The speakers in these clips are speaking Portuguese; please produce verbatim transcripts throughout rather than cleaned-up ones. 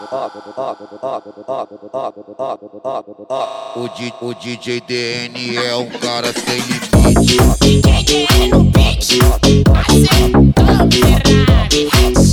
O, D, o D J D N é um cara sem limite. D J D N no beat, acertando Ferrari,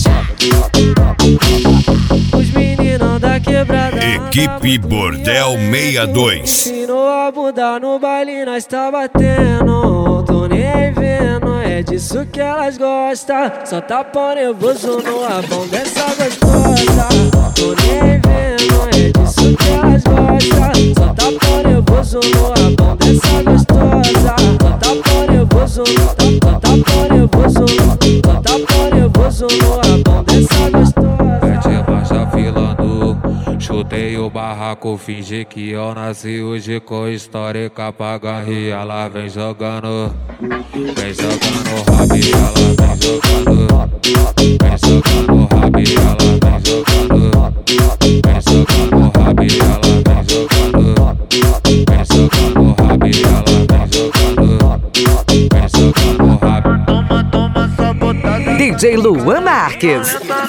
Os meninos da quebrada. Equipe Bordel sessenta e dois. Ensinou a bunda no baile, nós tá batendo. Tô nem vendo, é disso que elas gostam. Só tá pau nervoso no abão dessa gostosa. Tô nem vendo, é disso que elas gostam. Só tá pau nervoso no abão dessa gostosa. Só tá pau nervoso, só tá pau nervoso, só tá pau nervoso no abão dessa gostosa. Mete marcha filando, chutei o barraco, fingi que eu nasci hoje com histórica pra garre. Ela vem jogando, vem jogando rabi, ela vem jogando, vem jogando rabi, ela vem jogando, vem jogando rabi, ela vem jogando, vem jogando rabi, ela vem jogando, vem jogando rabi. Toma, toma essa botada. D J Luan Marques.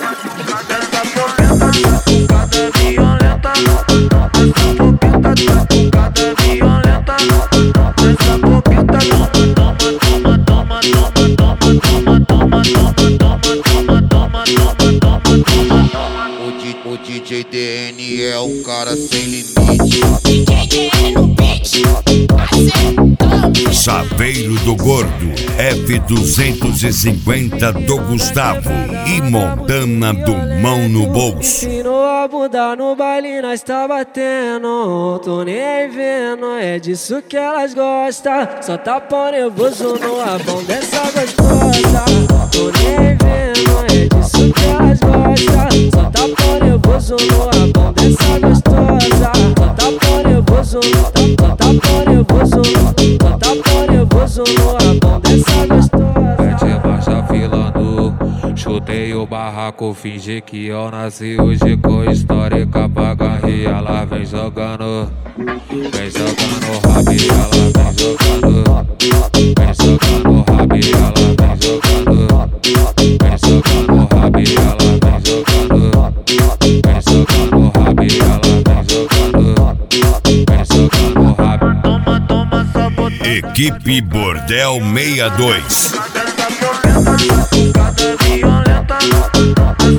O D J D N é um cara sem limite. D J D N no beat, acertando Chaveiro do Gordo, F duzentos e cinquenta do Gustavo e Montana do Mão no Bolso. Ensinou a bunda no baile, nós tá batendo. Tô nem vendo, é disso que elas gostam. Só tá pau nervoso no abão dessa gostosa. Tô nem vendo, é disso que elas gostam. Só tá pau nervoso no abão dessa gostosa. Só tá pau nervoso, só tá pau nervoso, só tá pau nervoso no abão dessa gostosa. Mete marcha filando, chutei o barraco, fingi que eu nasci hoje com histórica pra garre. Ela vem jogando, vem jogando rabi, ela vem jogando, vem jogando rabi, ela vem jogando, vem jogando rabi, ela vem jogando, vem jogando rabi, ela vem jogando, vem jogando rabi. Toma, toma essa botada. Equipe Bordel sessenta e dois. Essa violenta,